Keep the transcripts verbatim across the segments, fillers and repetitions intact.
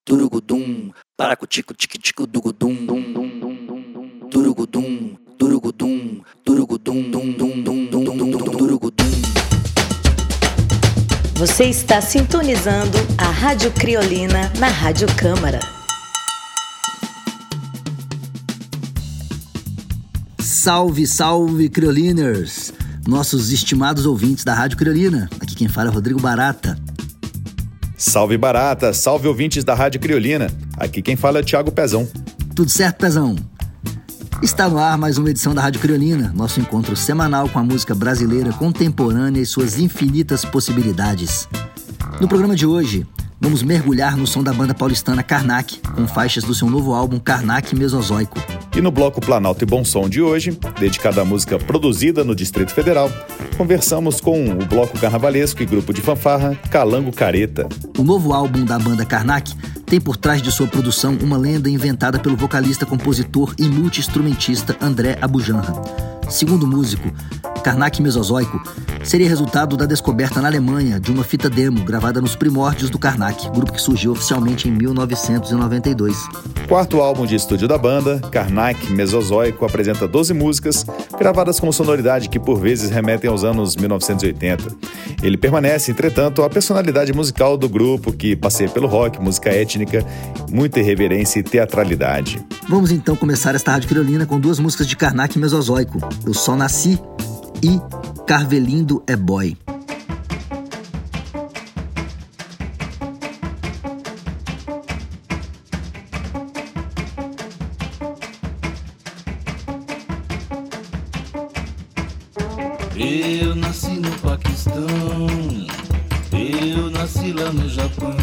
Turugudum, paracutico tique tico dugudum, turugudum, turugudum, turugudum, dum dum dum dum dum dum turugudum. Você está sintonizando a Rádio Criolina na Rádio Câmara. Salve, salve, Crioliners! Nossos estimados ouvintes da Rádio Criolina. Aqui quem fala é Rodrigo Barata. Salve, Barata! Salve, ouvintes da Rádio Criolina. Aqui quem fala é Thiago Pezão. Tudo certo, Pezão? Está no ar mais uma edição da Rádio Criolina, nosso encontro semanal com a música brasileira contemporânea e suas infinitas possibilidades. No programa de hoje, vamos mergulhar no som da banda paulistana Karnak, com faixas do seu novo álbum Karnak Mesozoico. E no bloco Planalto e Bom Som de hoje, dedicado à música produzida no Distrito Federal, conversamos com o bloco carnavalesco e grupo de fanfarra Calango Careta. O novo álbum da banda Karnak tem por trás de sua produção uma lenda inventada pelo vocalista, compositor e multi-instrumentista André Abujanra. Segundo o músico, Karnak Mesozoico seria resultado da descoberta na Alemanha de uma fita demo gravada nos primórdios do Karnak, grupo que surgiu oficialmente em mil novecentos e noventa e dois. Quarto álbum de estúdio da banda, Karnak Mesozoico apresenta doze músicas gravadas com sonoridade que por vezes remetem aos anos mil novecentos e oitenta. Ele permanece, entretanto, a personalidade musical do grupo que passeia pelo rock, música étnica, muita irreverência e teatralidade. Vamos então começar esta Rádio Criolina com duas músicas de Karnak Mesozoico, Eu Só Nasci e Carvelindo é Boy. Eu nasci no Paquistão, eu nasci lá no Japão,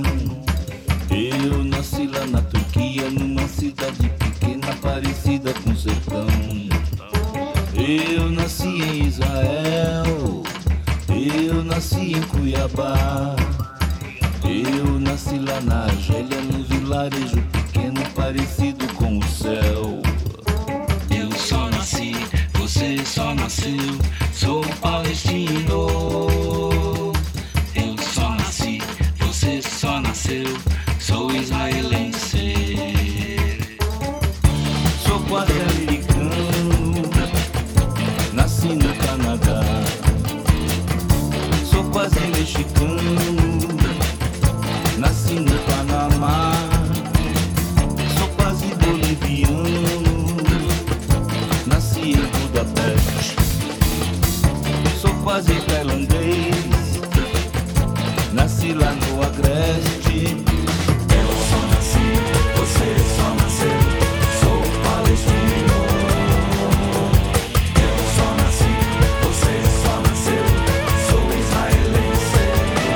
eu nasci lá na Turquia, numa cidade pequena parecida com o sertão. Eu nasci em Israel, eu nasci em Cuiabá, eu nasci lá na Argélia, num vilarejo pequeno parecido com o céu. Eu só nasci, você só nasceu, sou palestino. Eu só nasci, você só nasceu, sou israelense. Sou quase americano, nasci no Canadá. Sou quase mexicano, nasci no Panamá. Sou quase boliviano, nasci em Budapeste. Sou quase tailandês, nasci lá no Agreste. Eu só nasci, você só nasceu, sou palestino. Eu só nasci, você só nasceu, sou israelense.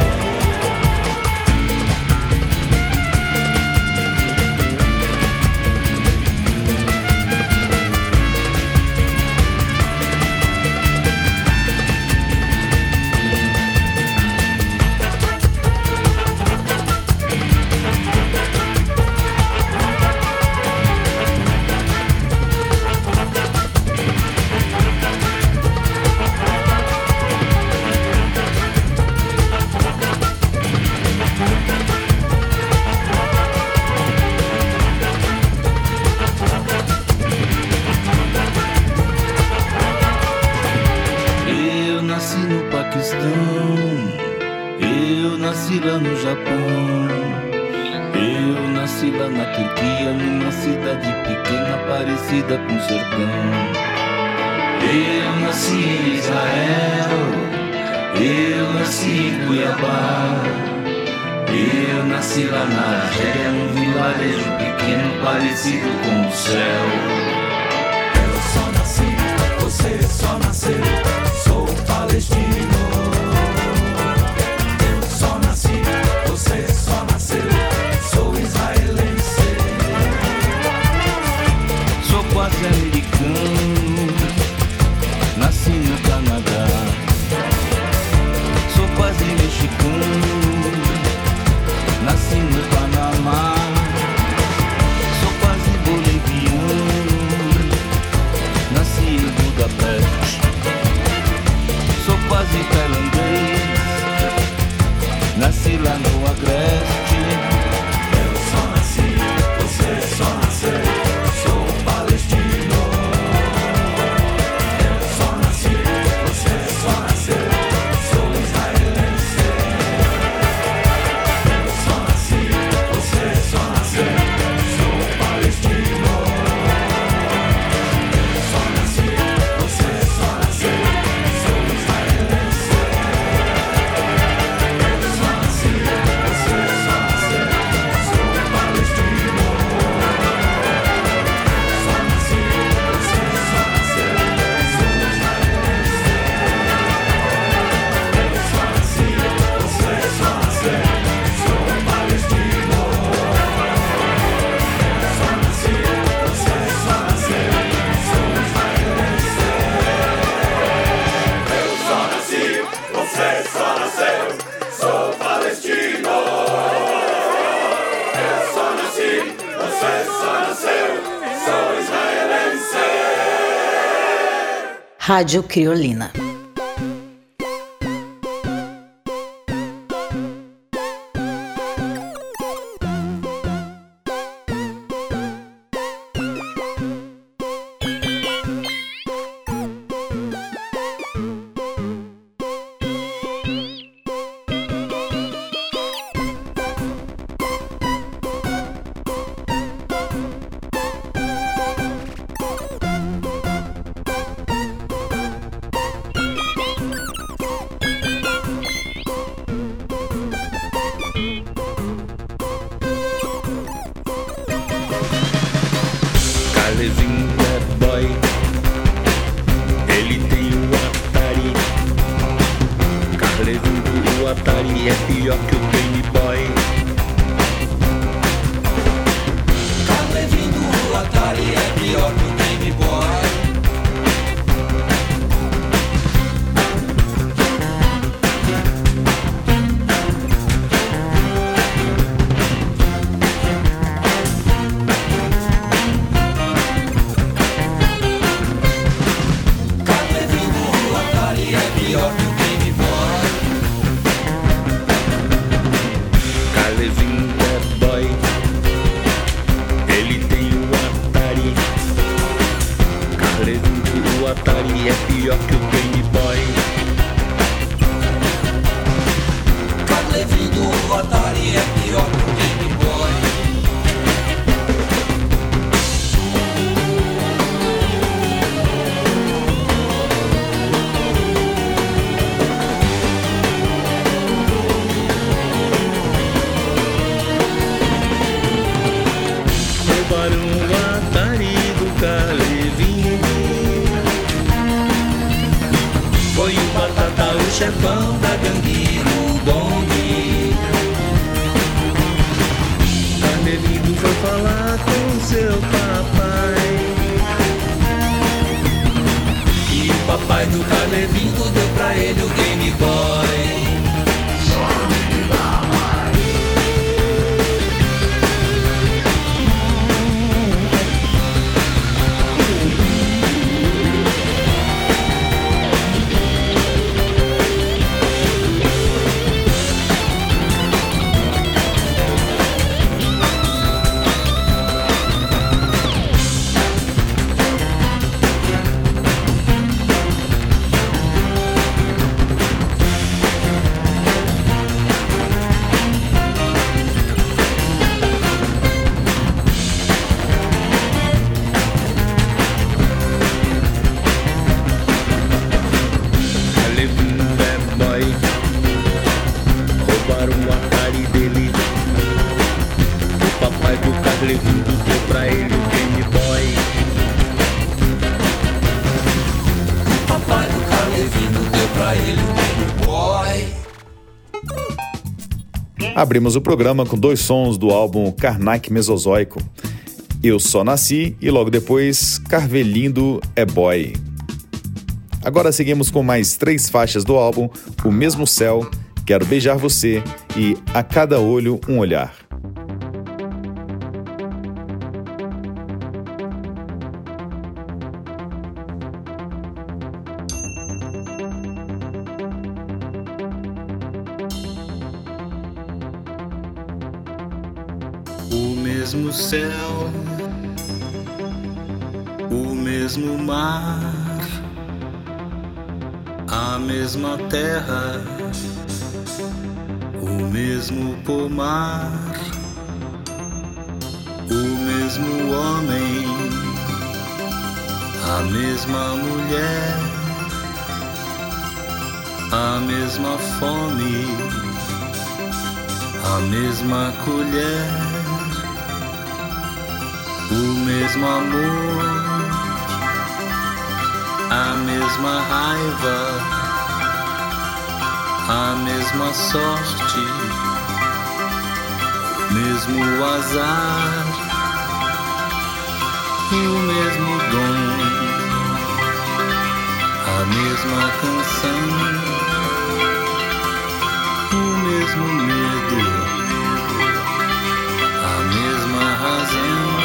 Eu nasci no Paquistão, eu nasci lá no Japão, eu nasci lá na Turquia, numa cidade pequena parecida com o sertão. Eu nasci em Israel, eu nasci em Cuiabá, eu nasci lá na Argélia, num vilarejo pequeno parecido com o céu. Eu só nasci, você só nasceu, sou palestino. Eu só nasci, você só nasceu, sou israelense. Sou quase americano, nasci no Canadá. Sou quase mexicano, nasci no Panamá. Sou quase boliviano, nasci em Budapeste. Sou quase tailandês, Rádio Criolina. Carlevinho é boy, ele tem o Atari. Carlevinho, o Atari é pior que o Game Boy. Carlevinho, o Atari é pior que o Game Boy. Atari é pior que o Game Boy. Carlevinho, o Atari é pior que o Game Boy. Roubaram o Atari do Carlevinho. Foi o Batata, o chefão da gangue no bonde. Carlevinho foi falar com seu papai. E o papai do Carlevinho deu pra ele o Game Boy. Carlevinho deu pra ele o Game Boy. O papai do Carlevinho deu pra ele o Game Boy. Abrimos o programa com dois sons do álbum Karnak Mesozoico. Eu Só Nasci e logo depois Carvelindo é Boy. Agora seguimos com mais três faixas do álbum O Mesmo Céu, Quero Beijar Você e A Cada Olho Um Olhar. O mesmo céu, o mesmo mar, a mesma terra, o mesmo pomar, o mesmo homem, a mesma mulher, a mesma fome, a mesma colher. O mesmo amor, a mesma raiva, a mesma sorte, o mesmo azar e o mesmo dom, a mesma canção, o mesmo medo, a mesma razão.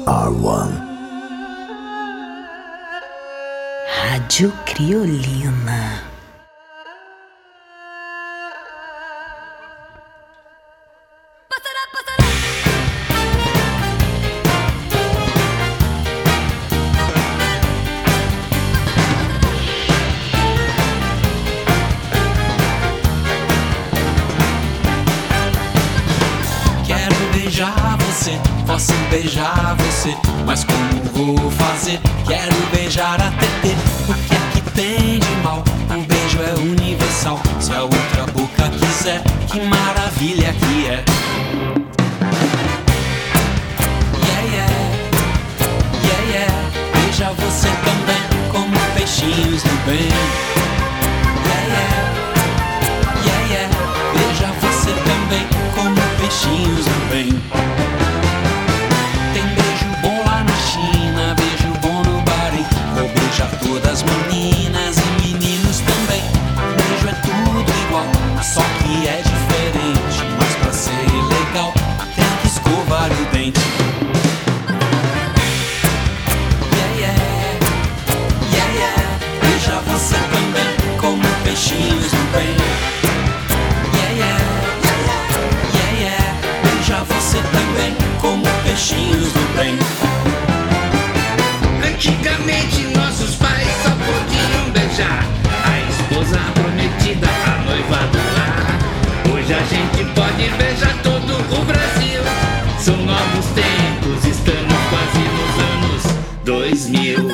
R um. Rádio Criolina. Posso beijar você, mas como vou fazer? Quero beijar a Tetê. O que é que tem de mal? Um beijo é universal. Se a outra boca quiser, que maravilha que é. Yeah, yeah, yeah, yeah. Beija você também, como peixinhos do bem. Yeah, yeah, yeah, yeah. Beija você também, como peixinhos do bem. Todas meninas e meninos também. Beijo é tudo igual, só que é diferente. Mas pra ser legal, tem que escovar o dente. Yeah, yeah, yeah, yeah. Beija você também, como peixinhos do bem. Yeah, yeah, yeah, yeah. Beija você também, como peixinhos do bem. Antigamente nossos pais só podiam beijar a esposa prometida, a noiva do lar. Hoje a gente pode beijar todo o Brasil. São novos tempos, estamos quase nos anos dois mil.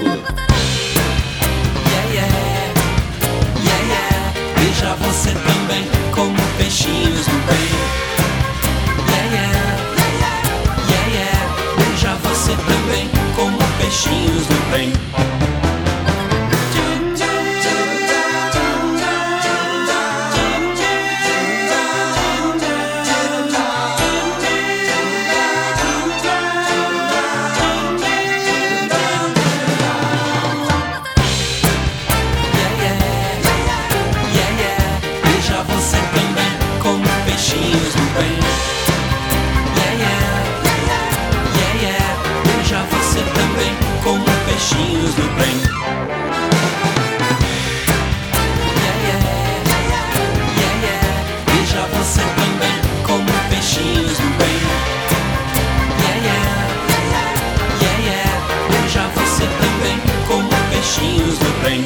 Yeah, yeah, yeah, yeah. Beija você também, como peixinhos do bem. Yeah, yeah, yeah, yeah. Beija você também, como peixinhos do bem. Peixinhos do bem. Yeah, yeah, yeah, yeah. Beija você também, como peixinhos do bem. Yeah, yeah, yeah, yeah. Beija você também, como peixinhos do bem.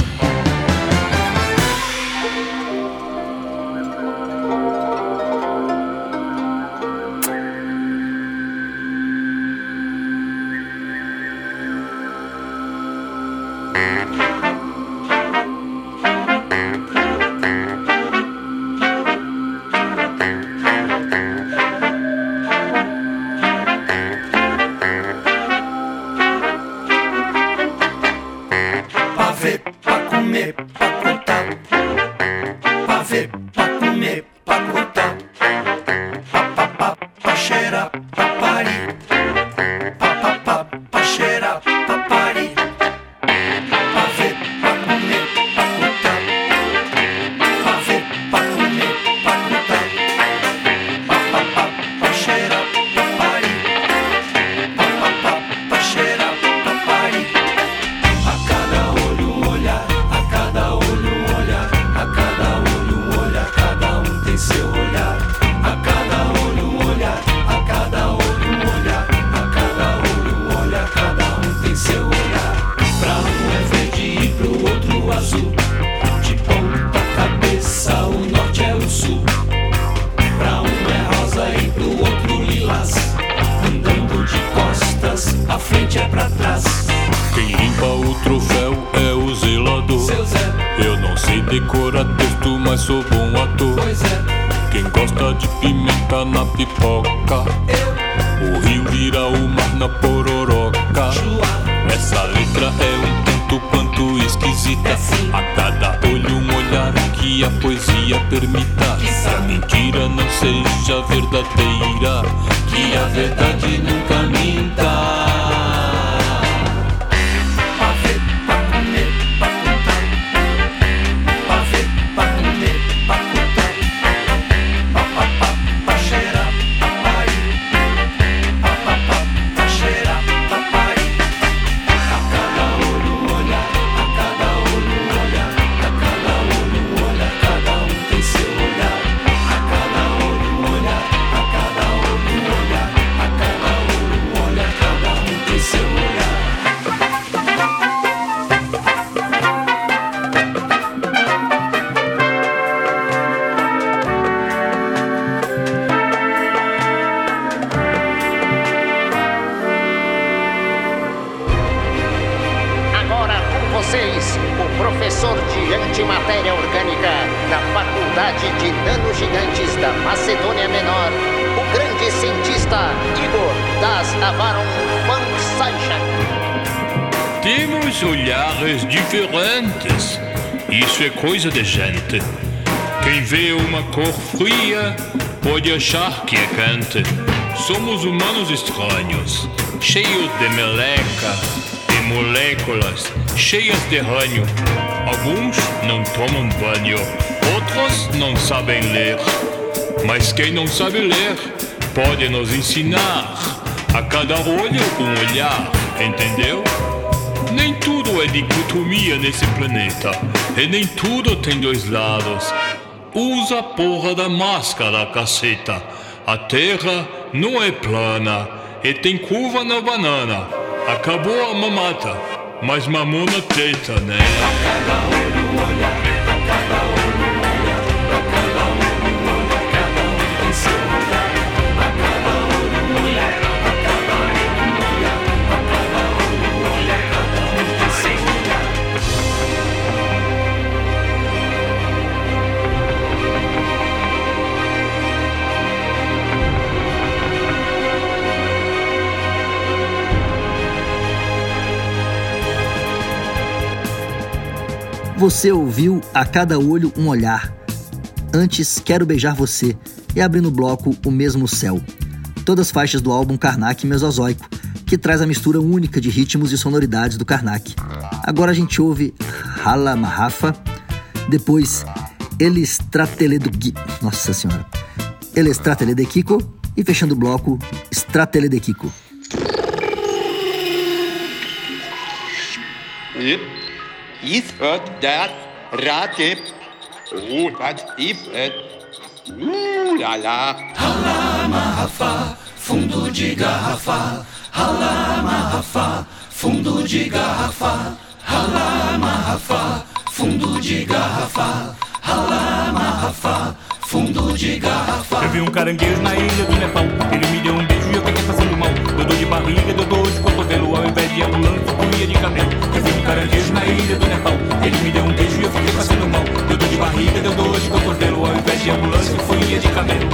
Decora texto, mas sou bom ator. Pois é. Quem gosta de pimenta na pipoca, eu. O rio vira o mar na pororoca. Chua. Essa letra é um tanto quanto esquisita. É sim. A cada olho um olhar que a poesia permita. Que a mentira não seja verdadeira, que a verdade nunca minta. Pa professor de antimatéria orgânica da Faculdade de Nanogigantes da Macedônia Menor, o grande cientista Igor das Avaron Funksaixa. Temos olhares diferentes. Isso é coisa de gente. Quem vê uma cor fria pode achar que é quente. Somos humanos estranhos, cheios de meleca, de moléculas, cheias de ranho. Alguns não tomam banho, outros não sabem ler. Mas quem não sabe ler pode nos ensinar. A cada olho um olhar, entendeu? Nem tudo é dicotomia nesse planeta, e nem tudo tem dois lados. Usa a porra da máscara, caceta. A terra não é plana e tem curva na banana. Acabou a mamata, mas mamou na teta, né? A cada olho olha, a cada olho olha, a cada olho olha, cada um tem seu olhar. A cada olho olha, a cada olho olha, a cada olho olha, cada um tem seu olhar. Você ouviu A Cada Olho Um Olhar, Antes Quero Beijar Você e abrindo o bloco O Mesmo Céu. Todas faixas do álbum Karnak Mesozoico, que traz a mistura única de ritmos e sonoridades do Karnak. Agora a gente ouve Hala Mahafa, depois El Stratele do Gui... Nossa Senhora. El Stratele de Kiko e fechando o bloco Stratele de Kiko. Is het dat raadje? Oh, dat is het. Oeh, la la. Hala Mahafa, fundo de garrafa. Hala Mahafa, fundo de garrafa. Hala Mahafa, fundo de garrafa. Hala Mahafa, fundo de garrafa. Eu vi um caranguejo na ilha do Nepal. Ele me deu um beijo e eu fiquei passando mal. Deu dor de barriga, deu dor de cotovelo. Ao invés de ambulância, eu ia de camelo. Eu vi um caranguejo na ilha do Nepal. Ele me deu um beijo e eu fiquei passando mal. Deu dor de barriga, deu dor de cotovelo. Ao invés de ambulância, eu ia de camelo.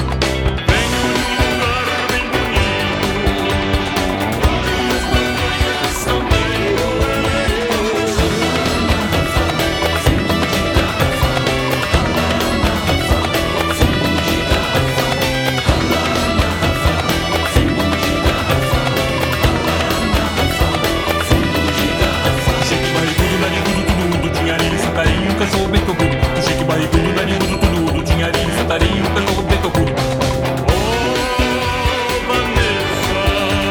Cachorro bem tocudo, o chique barrigudo, narigudo, tudo, tinha arinho, santarinho, cachorro bem tocudo. Oh, Vanessa,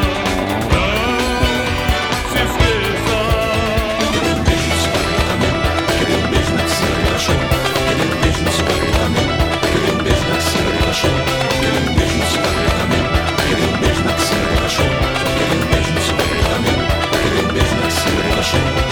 não se esqueça. Querer um beijo no sovaco do camelo, querer um beijo na axila de cachorro. Querer um beijo no sovaco do camelo, querer um beijo na axila de cachorro. Querer um beijo no sovaco do camelo, querer um beijo na axila de cachorro. Querer um beijo no sovaco do camelo, querer um beijo na axila de cachorro.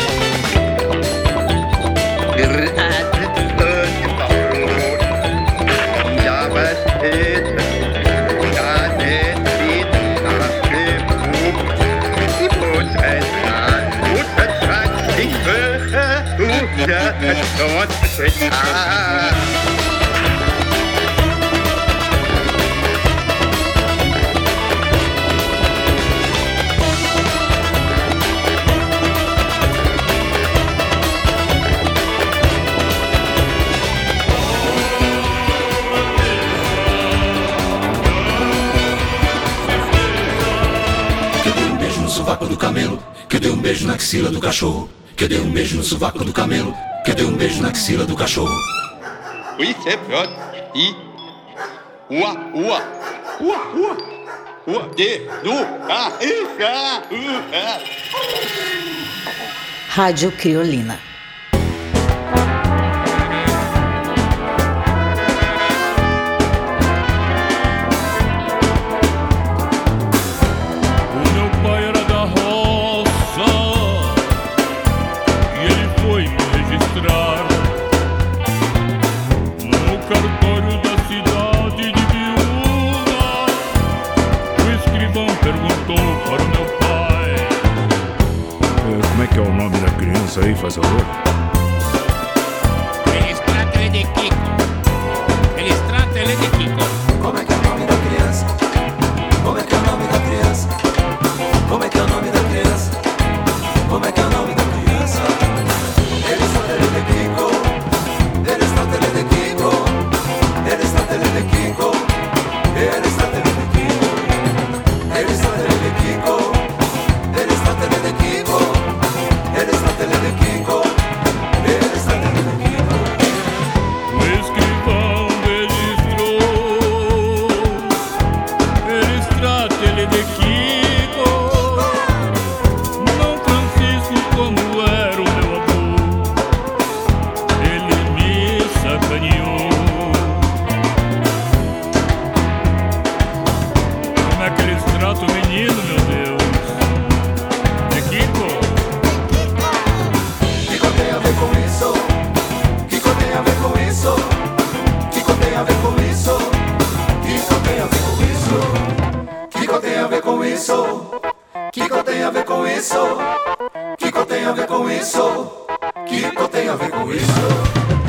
Do camelo, que eu dei um beijo na axila do cachorro. Que eu dei um beijo no sovaco do camelo, que eu dei um beijo na axila do cachorro. Oui, c'est bien. I. Ua, ua. Ua, ua. Ua, de, du, ah, ah, ah. Rádio Criolina. Aí, faz favor. de Kiko. Ele trata ele de Kiko. Como é que é o nome da criança? Como é que é o nome da criança? Como é que é o nome da criança? Como é que é o nome da criança? Ele está tele de Kiko. Ele está tele de Kiko. Ele está tele de Kiko. Ele está tele de Kiko. Ele está tele de Kiko. Ele está tele de Kiko. Ele está tele de Kiko. Ele está tele de Kiko. O escrivão registrou. Ele está tele de Kiko. Não Francisco como era o meu avô. Ele me sacaneou. Como é que eles tratam o menino, meu Deus? De Kiko? Kiko tem a ver com isso. Kiko tem a ver com isso. Kiko tem a ver com isso. Kiko tem a ver com isso. Kiko tem a ver com isso. Kiko tem a ver com isso. Kiko tem a ver com isso. Kiko tem a ver com isso.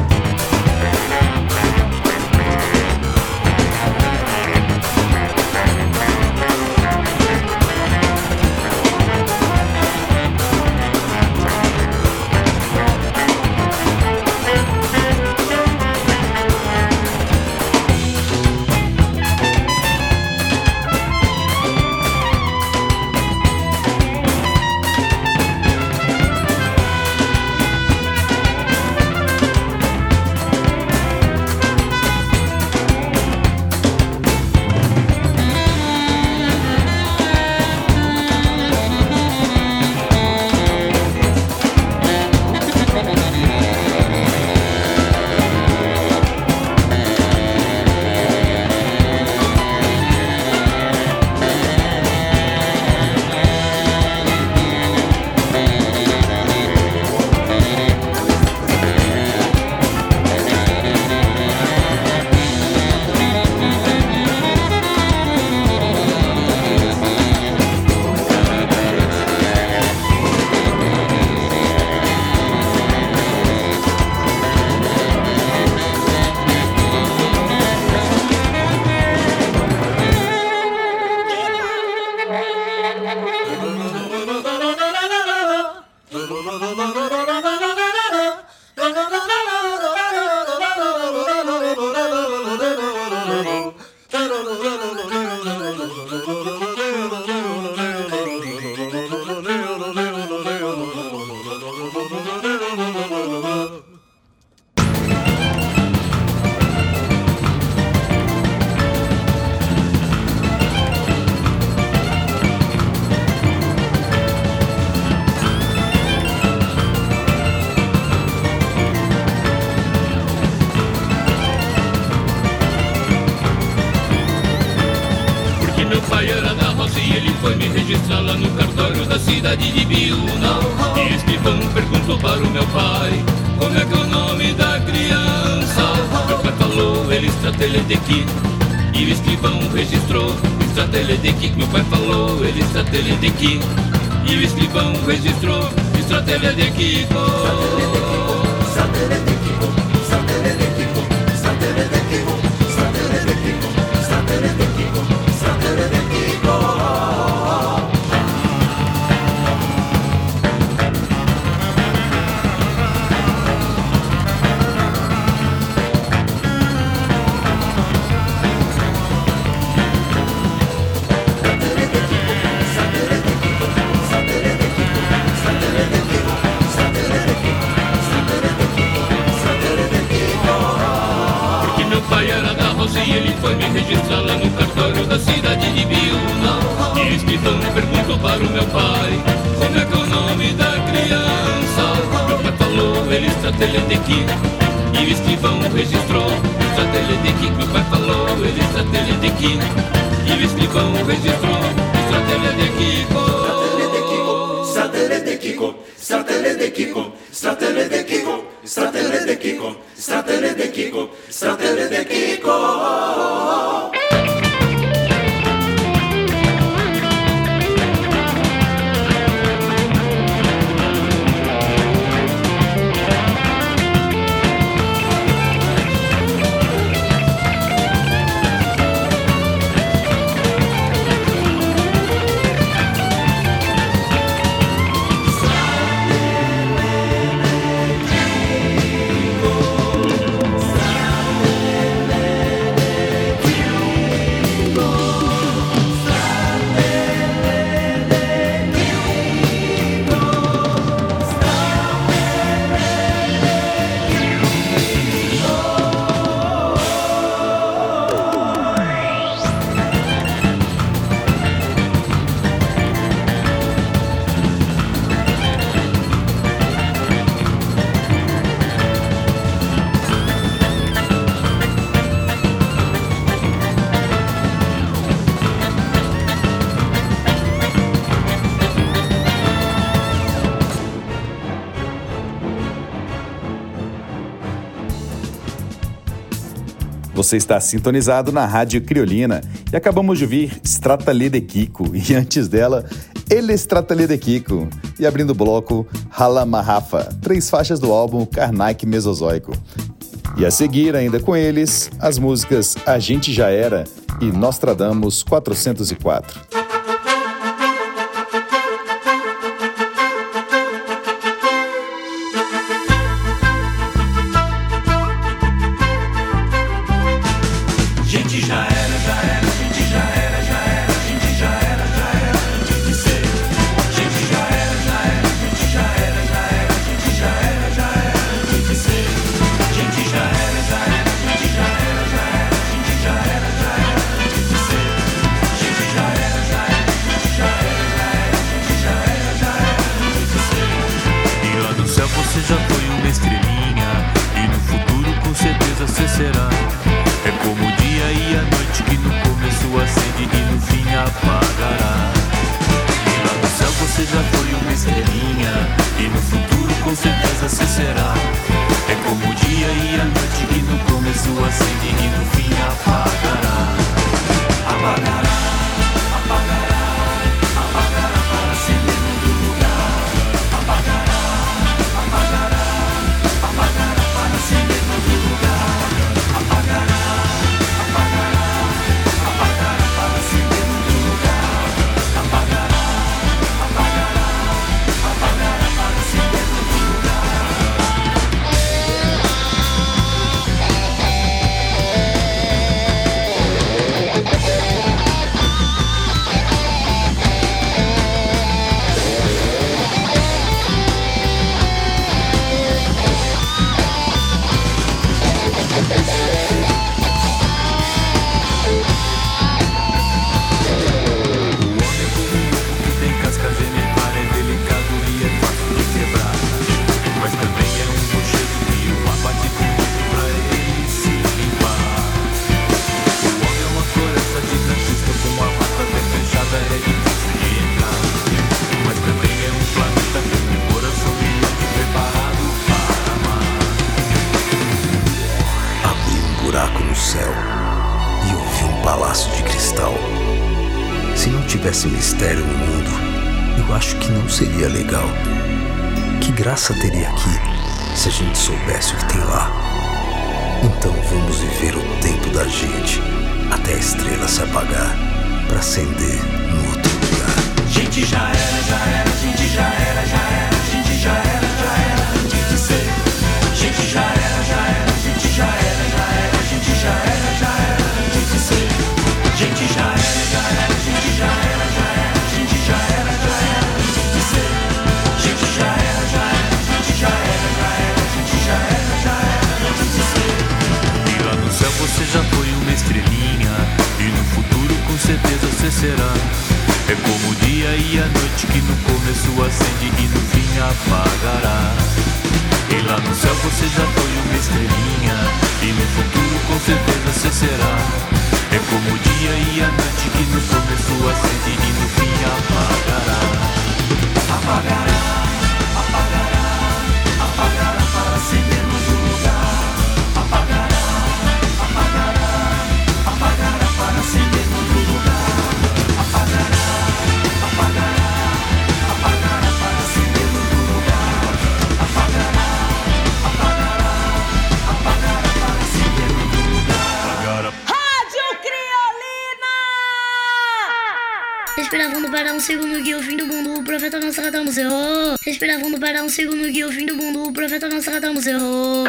Foi me registrar lá no cartório da cidade de Biúna. E o escrivão perguntou para o meu pai: como é que é o nome da criança? Meu pai falou, ele trata ele de Kiko. E o escrivão registrou, trata ele de Kiko. Meu pai falou, ele trata ele de Kiko. E o escrivão registrou, trata ele de Kiko. Trata ele de Kiko. Trata ele de Kiko. Trata ele de Kiko. Trata ele de Kiko. Trata ele de Kiko. Trata ele de Kiko. E ele foi me registrar lá no cartório da cidade de Biúna. E o escrivão perguntou para o meu pai: como é que é o nome da criança? Meu pai falou, ele trata ele de Kiko. E o escrivão registrou, trata ele de Kiko. Meu pai falou, ele trata ele de Kiko. E o escrivão registrou, trata ele de Kiko. Trata ele de Kiko. Trata ele de Kiko. Trata ele de Kiko. Trata ele de Kiko. Trata ele de Kiko. Trata ele de Kiko. Você está sintonizado na Rádio Criolina e acabamos de ouvir Stratale de Kiko e antes dela, Ele Stratale de Kiko e abrindo o bloco, Hala Mahafa, três faixas do álbum Karnak Mesozoico. E a seguir, ainda com eles, as músicas A Gente Já Era e Nostradamus quatrocentos e quatro. tivesse mistério no mundo, eu acho que não seria legal. Que graça teria aqui se a gente soubesse o que tem lá? Então vamos viver o tempo da gente até a estrela se apagar pra acender no outro lugar. Gente já era, já era, gente já era, já era, gente já era, já era antes de ser. Gente já era, já era, gente já era, já era, gente já era, já era antes de ser. Gente já era, já era, gente já era, já era, gente já era, já era antes de ser. Gente já era, já era, gente já era, já era, gente já era, já era antes de ser. E lá no céu você já foi uma estrelinha, e no futuro com certeza você será. É como o dia e a noite que no começo acende e no fim apagará. E lá no céu você já foi uma estrelinha, e no futuro com certeza você será. É como o dia e a noite que no começo acende e no fim apagará. Apagará, apagará, apagará para acender no outro lugar. Apagará, apagará, apagará para acender no outro lugar. Apagará, apagará, apagará para acender no outro lugar. Apagará, apagará, apagará para acender no outro lugar. Rádio Criolina! Respiravam para um segundo que o fim do mundo, o profeta Nostradamus errou. Respiravam para um segundo que o fim do mundo, o profeta Nostradamus errou.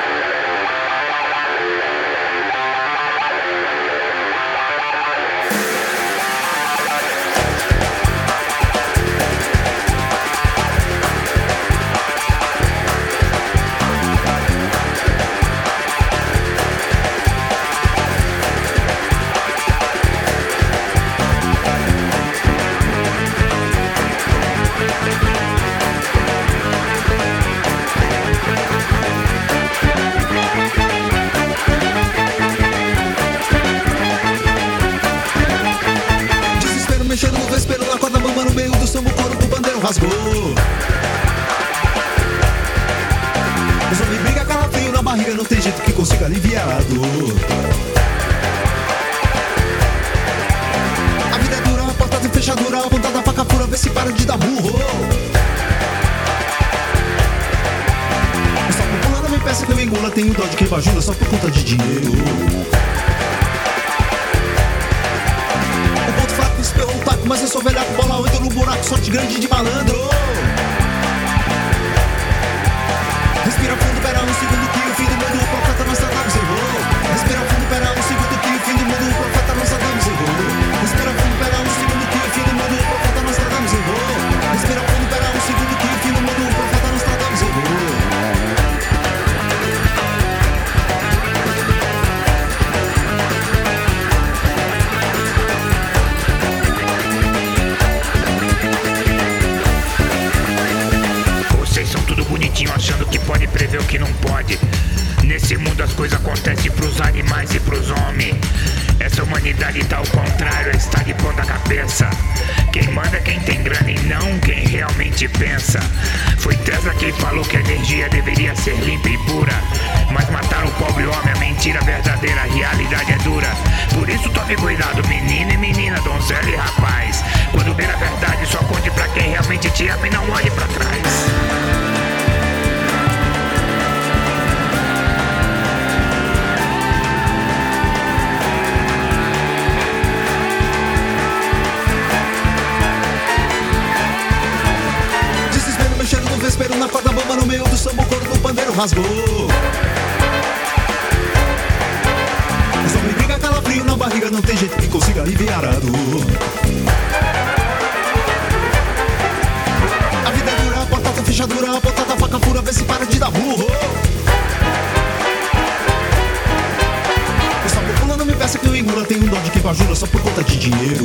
Mexendo no vespeiro, na corda bamba no meio do samba, o couro do pandeiro rasgou. Os homens brigam, calafrio na barriga, não tem jeito que consiga aliviar a dor. vê se para de dar burro. O sapo pulando me peça que eu engula, tenho dó de quem bajula só por conta de dinheiro. O ponto fraco esperou um taco, mas eu sou velhaco, bola oito no buraco, sorte grande de malandro. Respira fundo, pera um segundo que o fim do mundo, o profeta Nostradamus errou. Respira fundo, pera um segundo que o fim do mundo, o profeta Nostradamus errou. Respira fundo, pera um segundo que o fim do mundo, o profeta Nostradamus errou. Respira fundo, pera um segundo que o fim do mundo, o profeta Nostradamus errou. Vocês são tudo bonitinho achando que pode prever o que não pode. Nesse mundo as coisas acontecem pros animais e pros homens. Essa humanidade tá ao contrário, está de ponta cabeça. Quem manda é quem tem grana e não quem realmente pensa. Foi Tesla quem falou que a energia deveria ser limpa e pura. Mas mataram o pobre homem, a mentira verdadeira, a realidade é dura. Por isso tome cuidado, menino e menina, donzela e rapaz. Quando ver a verdade, só conte pra quem realmente te ama e não olhe pra trás. Mexendo no vespeiro, na corda bamba, no meio do samba, o couro do pandeiro rasgou. Essa me briga, calafrio na barriga, não tem jeito que consiga aliviar a dor. A vida é dura, a porta tá fechadura, a ponta da faca fura, vê se para de dar burro. O sapo pulando me peça que eu engula, tem um dó de quem bajula só por conta de dinheiro.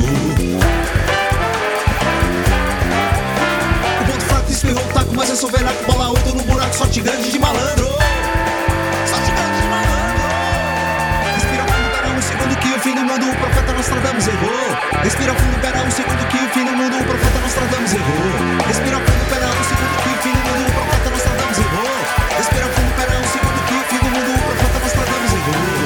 Espirrou o taco, mas eu sou velhaco, bola oito no buraco, sorte grande de malandro. Sorte grande de malandro. Respira fundo, pera um segundo que o fim do mundo, o profeta Nostradamus errou. Respira fundo, pera um segundo que o fim do mundo, o profeta Nostradamus errou. Respira fundo, pera um segundo que o fim do mundo, o profeta Nostradamus errou. Respira fundo, pera um segundo que o fim do mundo, o profeta Nostradamus errou.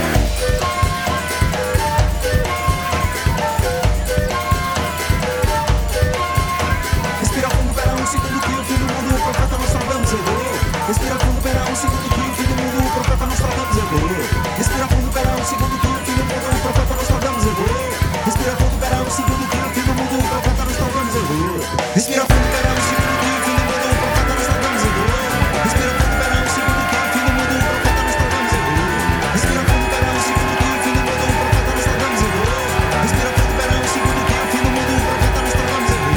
Respira fundo, pera um segundo que o fim do mundo, o profeta Nostradamus errou. Respira fundo, pera um segundo que o fim do mundo, o profeta Nostradamus errou. Respira fundo, pera um segundo que o fim do mundo, o profeta Nostradamus errou. Respira fundo, pera um segundo que o fim do mundo, o profeta Nostradamus errou. Respira fundo, pera um segundo que o fim do mundo, o profeta Nostradamus errou. Respira fundo, pera um segundo que o fim do mundo, o profeta Nostradamus errou. Respira fundo, pera um segundo que o fim do mundo, o profeta Nostradamus errou. Respira fundo, pera um segundo que o fim do mundo, o profeta Nostradamus errou.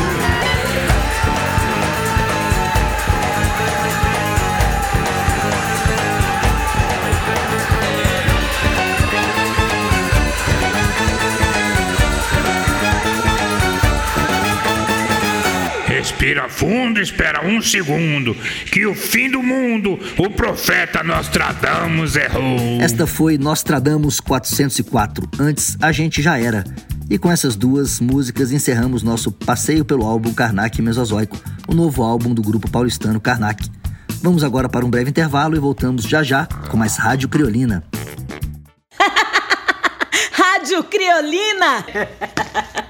Respira fundo, espera um segundo, que o fim do mundo, o profeta Nostradamus errou. Esta foi Nostradamus quatrocentos e quatro, Antes a Gente Já Era. E com essas duas músicas encerramos nosso passeio pelo álbum Karnak Mesozoico, o novo álbum do grupo paulistano Karnak. Vamos agora para um breve intervalo e voltamos já já com mais Rádio Criolina. Rádio Criolina!